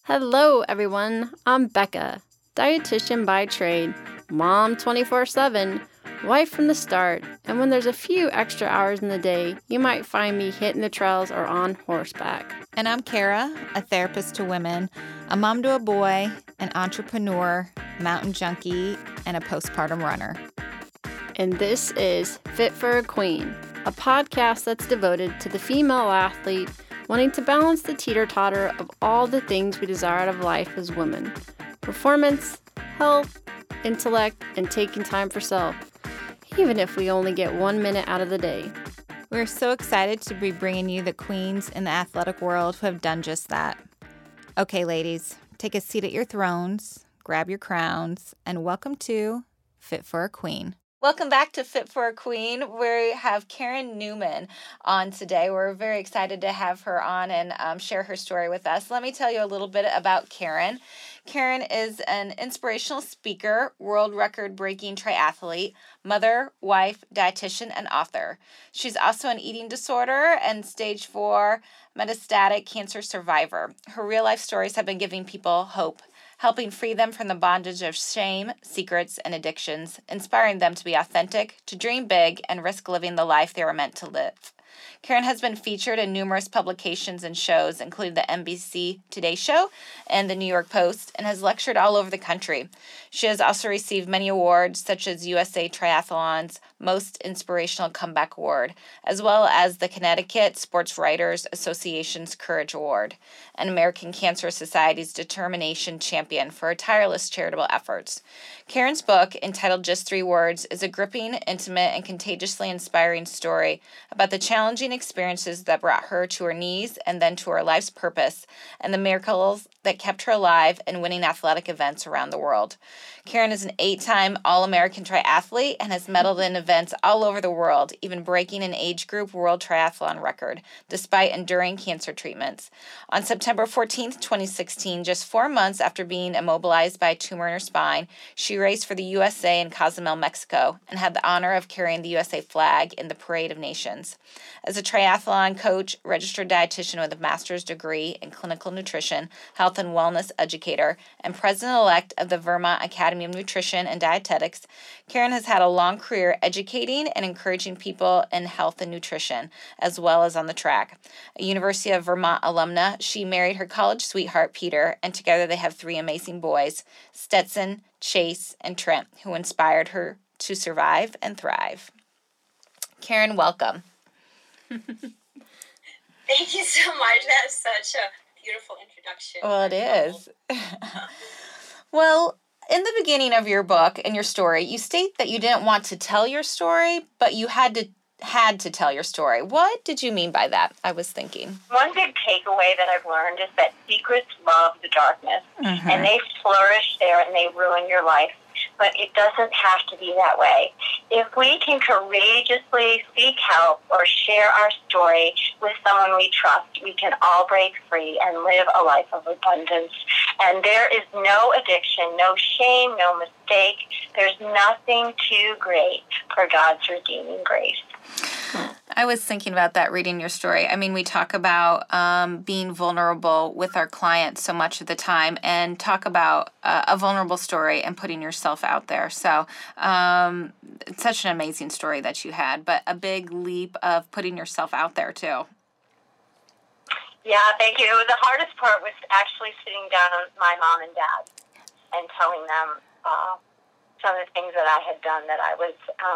Hello, everyone. I'm Becca, dietitian by trade, mom 24/7, wife from the start, and when there's a few extra hours in the day, you might find me hitting the trails or on horseback. And I'm Kara, a therapist to women, a mom to a boy, an entrepreneur, mountain junkie, and a postpartum runner. And this is Fit for a Queen, a podcast that's devoted to the female athlete wanting to balance the teeter-totter of all the things we desire out of life as women. Performance, health, intellect, and taking time for self, even if we only get 1 minute out of the day. We're so excited to be bringing you the queens in the athletic world who have done just that. Okay, ladies, take a seat at your thrones, grab your crowns, and welcome to Fit for a Queen. Welcome back to Fit for a Queen. We have Karen Newman on today. We're very excited to have her on and share her story with us. Let me tell you a little bit about Karen. Karen is an inspirational speaker, world record-breaking triathlete, mother, wife, dietitian, and author. She's also an eating disorder and stage 4 metastatic cancer survivor. Her real-life stories have been giving people hope, helping free them from the bondage of shame, secrets, and addictions, inspiring them to be authentic, to dream big, and risk living the life they were meant to live. Karen has been featured in numerous publications and shows, including the NBC Today Show and the New York Post, and has lectured all over the country. She has also received many awards, such as USA Triathlon's Most Inspirational Comeback Award, as well as the Connecticut Sports Writers Association's Courage Award, and American Cancer Society's Determination Champion for her tireless charitable efforts. Karen's book, entitled Just 3 Words, is a gripping, intimate, and contagiously inspiring story about the challenging experiences that brought her to her knees and then to her life's purpose, and the miracles that kept her alive and winning athletic events around the world. Karen is an 8-time All-American triathlete and has medaled in events all over the world, even breaking an age group world triathlon record, despite enduring cancer treatments. On September 14, 2016, just 4 months after being immobilized by a tumor in her spine, she raced for the USA in Cozumel, Mexico, and had the honor of carrying the USA flag in the Parade of Nations. As a triathlon coach, registered dietitian with a master's degree in clinical nutrition, health and wellness educator, and president-elect of the Vermont Academy of Nutrition and Dietetics, Karen has had a long career educating and encouraging people in health and nutrition, as well as on the track. A University of Vermont alumna, she married her college sweetheart, Peter, and together they have 3 amazing boys, Stetson, Chase, and Trent, who inspired her to survive and thrive. Karen, welcome. Thank you so much. That's such a beautiful introduction. Well, it is. Well, in the beginning of your book and your story, you state that you didn't want to tell your story, but you had to tell your story. What did you mean by that? I was thinking. One big takeaway that I've learned is that secrets love the darkness, and they flourish there and they ruin your life. But it doesn't have to be that way. If we can courageously seek help or share our story with someone we trust, we can all break free and live a life of abundance. And there is no addiction, no shame, no mistake. There's nothing too great for God's redeeming grace. I was thinking about that reading your story. I mean, we talk about being vulnerable with our clients so much of the time and talk about a vulnerable story and putting yourself out there. So it's such an amazing story that you had, but a big leap of putting yourself out there too. Yeah, thank you. The hardest part was actually sitting down with my mom and dad and telling them some of the things that I had done that I was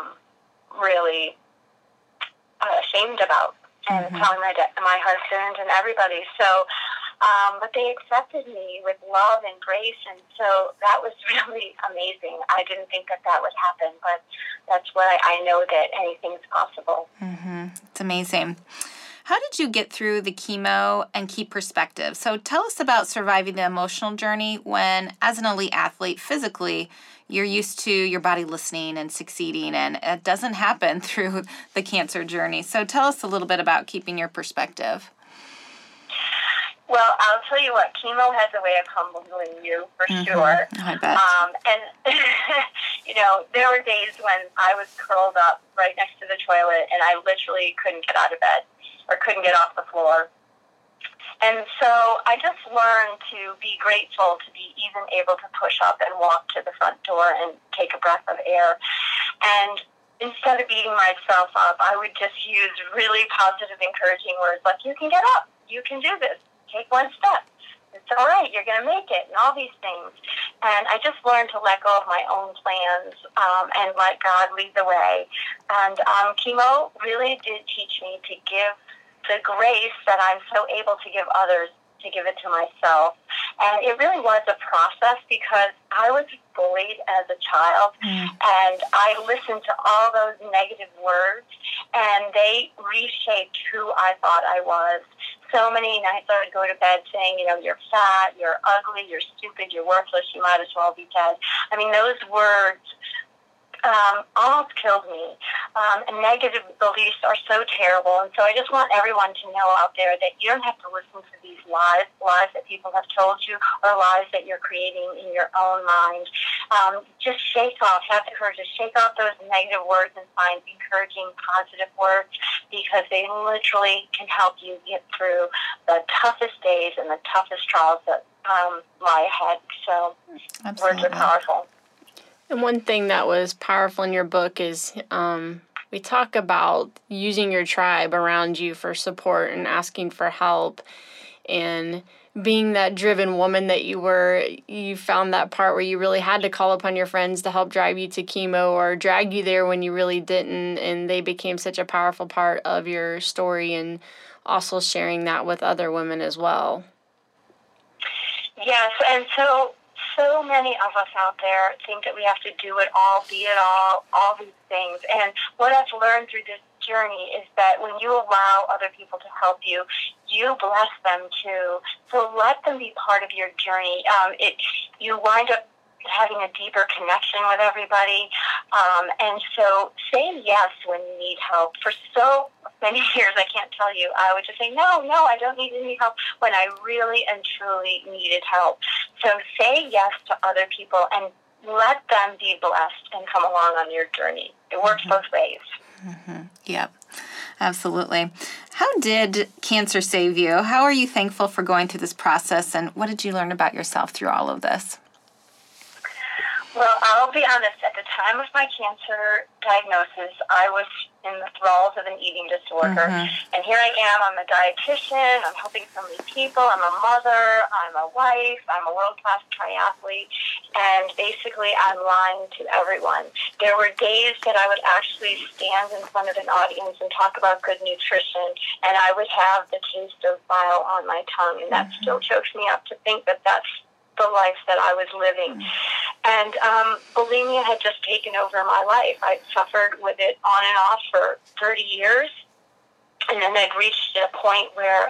really ashamed about, and telling my husband and everybody. So, but they accepted me with love and grace, and so that was really amazing. I didn't think that would happen, but that's what I know, that anything's possible. It's amazing. How did you get through the chemo and keep perspective? So tell us about surviving the emotional journey when, as an elite athlete, physically, you're used to your body listening and succeeding, and it doesn't happen through the cancer journey. So tell us a little bit about keeping your perspective. Well, I'll tell you what, chemo has a way of humbling you, for sure. I bet. And, there were days when I was curled up right next to the toilet, and I literally couldn't get out of bed or couldn't get off the floor. And so I just learned to be grateful to be even able to push up and walk to the front door and take a breath of air. And instead of beating myself up, I would just use really positive, encouraging words like, you can get up, you can do this, take one step. It's all right, you're going to make it, and all these things. And I just learned to let go of my own plans and let God lead the way. And chemo really did teach me to give the grace that I'm so able to give others, to give it to myself. And it really was a process because I was bullied as a child, and I listened to all those negative words, and they reshaped who I thought I was. So many nights I would go to bed saying, you're fat, you're ugly, you're stupid, you're worthless, you might as well be dead. I mean, those words almost killed me. And negative beliefs are so terrible. And so I just want everyone to know out there that you don't have to listen to these lies that people have told you, or lies that you're creating in your own mind. Just have the courage to shake off those negative words and find encouraging, positive words, because they literally can help you get through the toughest days and the toughest trials that lie ahead. So Words are powerful. And one thing that was powerful in your book is we talk about using your tribe around you for support and asking for help, and being that driven woman that you were. You found that part where you really had to call upon your friends to help drive you to chemo or drag you there when you really didn't, and they became such a powerful part of your story, and also sharing that with other women as well. Yes, and so many of us out there think that we have to do it all, be it all these things. And what I've learned through this journey is that when you allow other people to help you, you bless them too. So let them be part of your journey. You wind up having a deeper connection with everybody. And so say yes when you need help. For so many years, I can't tell you, I would just say, no, I don't need any help, when I really and truly needed help. So say yes to other people and let them be blessed and come along on your journey. It works both ways. Mm-hmm. Yep, absolutely. How did cancer save you? How are you thankful for going through this process, and what did you learn about yourself through all of this? Well, I'll be honest, at the time of my cancer diagnosis, I was in the thralls of an eating disorder. Mm-hmm. And here I am, I'm a dietitian, I'm helping so many people, I'm a mother, I'm a wife, I'm a world-class triathlete, and basically I'm lying to everyone. There were days that I would actually stand in front of an audience and talk about good nutrition, and I would have the taste of bile on my tongue, and that still chokes me up to think that that's the life that I was living. And bulimia had just taken over my life. I suffered with it on and off for 30 years. And then I'd reached a point where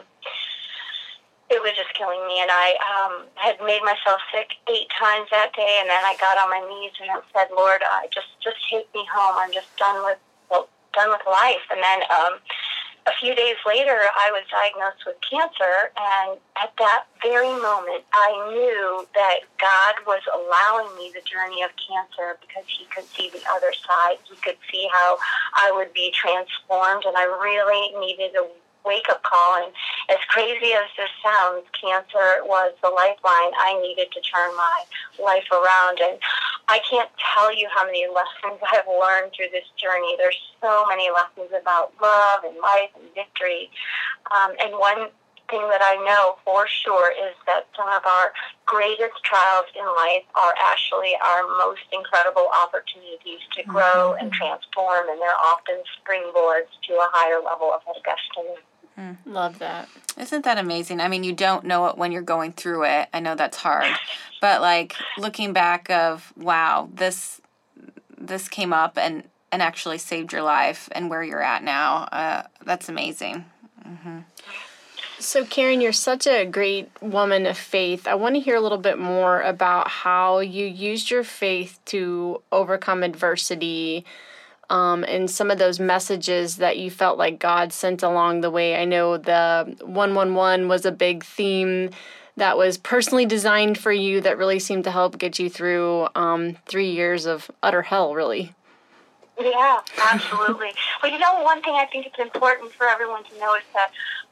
it was just killing me. And I had made myself sick 8 times that day. And then I got on my knees and I said, Lord, just take me home. I'm just done with life. And then a few days later, I was diagnosed with cancer, and at that very moment, I knew that God was allowing me the journey of cancer because He could see the other side. He could see how I would be transformed, and I really needed a wake-up call. And as crazy as this sounds, cancer was the lifeline I needed to turn my life around. And I can't tell you how many lessons I've learned through this journey. There's so many lessons about love and life and victory. And one thing that I know for sure is that some of our greatest trials in life are actually our most incredible opportunities to grow and transform, and they're often springboards to a higher level of destiny. Love that. Isn't that amazing? I mean, you don't know it when you're going through it. I know that's hard. But, looking back of, wow, this came up and actually saved your life and where you're at now, that's amazing. Mm-hmm. So, Karen, you're such a great woman of faith. I want to hear a little bit more about how you used your faith to overcome adversity, and some of those messages that you felt like God sent along the way. I know the 111 was a big theme that was personally designed for you that really seemed to help get you through 3 years of utter hell, really. Yeah, absolutely. Well, one thing I think it's important for everyone to know is that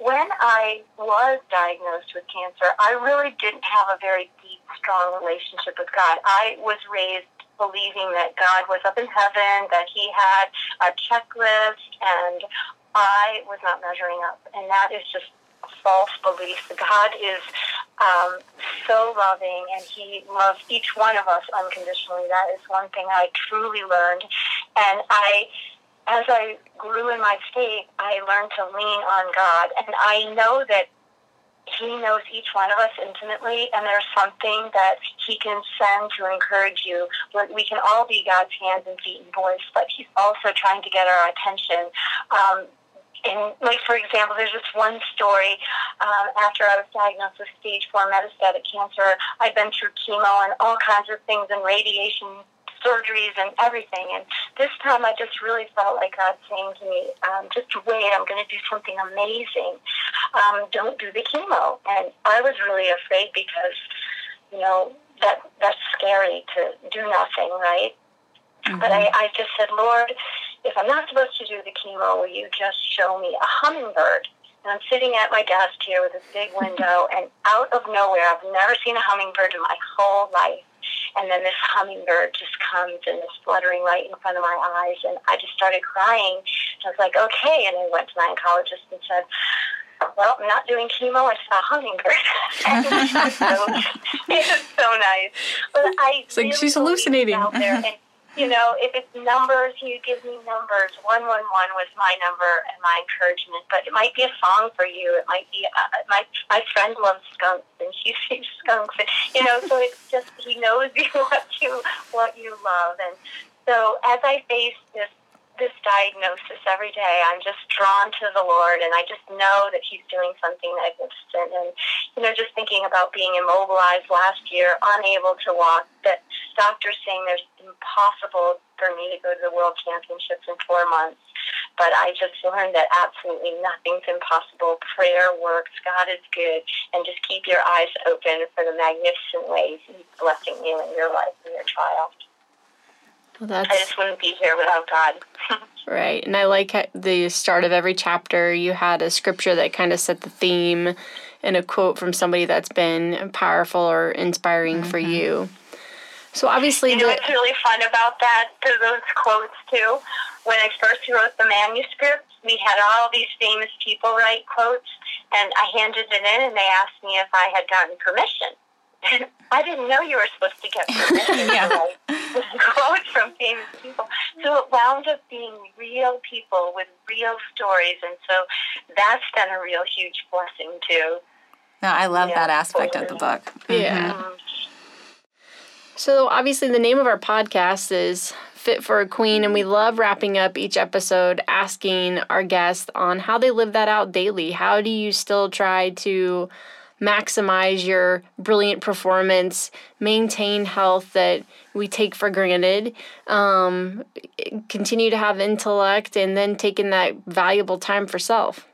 when I was diagnosed with cancer, I really didn't have a very deep, strong relationship with God. I was raised believing that God was up in heaven, that he had a checklist, and I was not measuring up. And that is just a false belief. God is so loving, and he loves each one of us unconditionally. That is one thing I truly learned. And as I grew in my faith, I learned to lean on God. And I know that he knows each one of us intimately, and there's something that he can send to encourage you. We can all be God's hands and feet and voice, but he's also trying to get our attention. And like, for example, there's this one story, after I was diagnosed with stage 4 metastatic cancer. I'd been through chemo and all kinds of things and radiation surgeries and everything. And this time I just really felt like God saying to me, just wait, I'm going to do something amazing. Don't do the chemo. And I was really afraid because, that's scary to do nothing, right? Mm-hmm. But I just said, Lord, if I'm not supposed to do the chemo, will you just show me a hummingbird? And I'm sitting at my desk here with this big window, and out of nowhere, I've never seen a hummingbird in my whole life. And then this hummingbird just comes and is fluttering right in front of my eyes, and I just started crying. I was like, okay. And I went to my oncologist and said, well, I'm not doing chemo. I saw a hummingbird. It was so nice. But it's like, she's hallucinating. Out there. And, if it's numbers, you give me numbers. 111 was my number and my encouragement. But it might be a song for you. It might be, my friend loves skunks, and she sees skunks. And, so it's just, he knows what you love. And so as I face this diagnosis every day, I'm just drawn to the Lord, and I just know that he's doing something magnificent. And, just thinking about being immobilized last year, unable to walk, that doctors saying there's impossible for me to go to the World Championships in 4 months. But I just learned that absolutely nothing's impossible. Prayer works. God is good. And just keep your eyes open for the magnificent ways he's blessing you in your life and your trial. I just wouldn't be here without God. Right. And I like the start of every chapter. You had a scripture that kind of set the theme and a quote from somebody that's been powerful or inspiring for you. So obviously... what's really fun about those quotes too? When I first wrote the manuscript, we had all these famous people write quotes, and I handed it in, and they asked me if I had gotten permission. And I didn't know you were supposed to get permission to write quotes from famous people. So it wound up being real people with real stories, and so that's been a real huge blessing too. No, I love that aspect of the book. Yeah. Mm-hmm. So obviously the name of our podcast is Fit for a Queen, and we love wrapping up each episode asking our guests on how they live that out daily. How do you still try to maximize your brilliant performance, maintain health that we take for granted, continue to have intellect, and then taking that valuable time for self?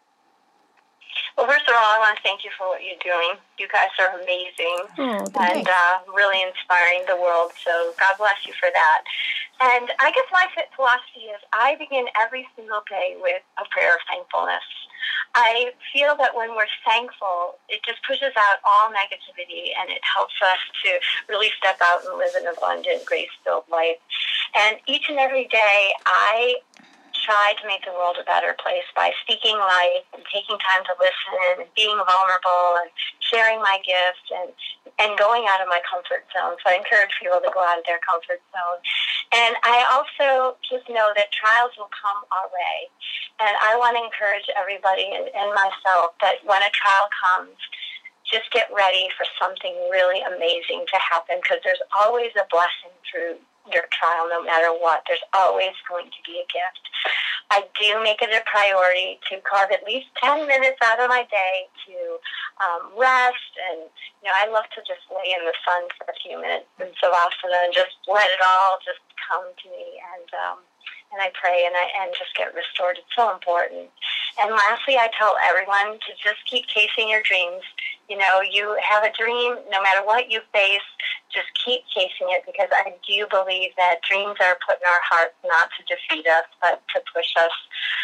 Well, first of all, I want to thank you for what you're doing. You guys are amazing and really inspiring the world, so God bless you for that. And I guess my fit philosophy is I begin every single day with a prayer of thankfulness. I feel that when we're thankful, it just pushes out all negativity, and it helps us to really step out and live an abundant, grace-filled life. And each and every day, I try to make the world a better place by speaking life and taking time to listen and being vulnerable and sharing my gifts and going out of my comfort zone. So I encourage people to go out of their comfort zone. And I also just know that trials will come our way. And I want to encourage everybody and myself that when a trial comes, just get ready for something really amazing to happen, because there's always a blessing through your trial, no matter what. There's always going to be a gift. I do make it a priority to carve at least 10 minutes out of my day to rest, and I love to just lay in the sun for a few minutes in Savasana and just let it all just come to me, and I pray and just get restored. It's so important. And lastly, I tell everyone to just keep chasing your dreams. You have a dream, no matter what you face, just keep chasing it, because I do believe that dreams are put in our hearts not to defeat us, but to push us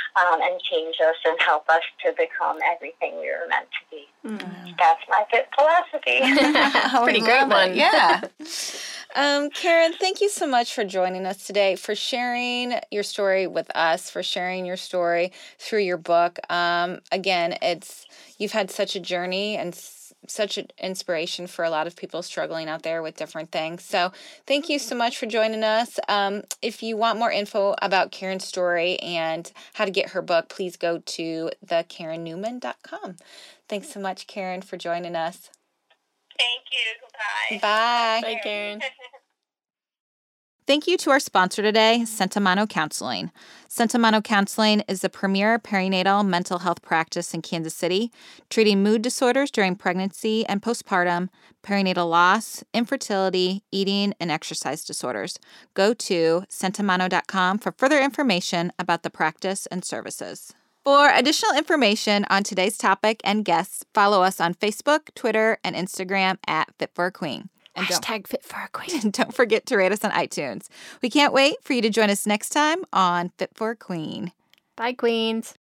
and change us and help us to become everything we were meant to be. That's my fit philosophy. Pretty great one. Yeah. Karen, thank you so much for joining us today, for sharing your story with us, for sharing your story through your book. Again, you've had such a journey and such an inspiration for a lot of people struggling out there with different things. So thank you so much for joining us. If you want more info about Karen's story and how to get her book, please go to thekarennewman.com. Thanks so much, Karen, for joining us. Thank you. Bye. Bye. Bye, Karen. Thank you to our sponsor today, Sentimano Counseling. Sentimano Counseling is the premier perinatal mental health practice in Kansas City, treating mood disorders during pregnancy and postpartum, perinatal loss, infertility, eating, and exercise disorders. Go to sentimano.com for further information about the practice and services. For additional information on today's topic and guests, follow us on Facebook, Twitter, and Instagram at Fit for a Queen. And Hashtag Fit for a Queen. don't forget to rate us on iTunes. We can't wait for you to join us next time on Fit for a Queen. Bye, Queens.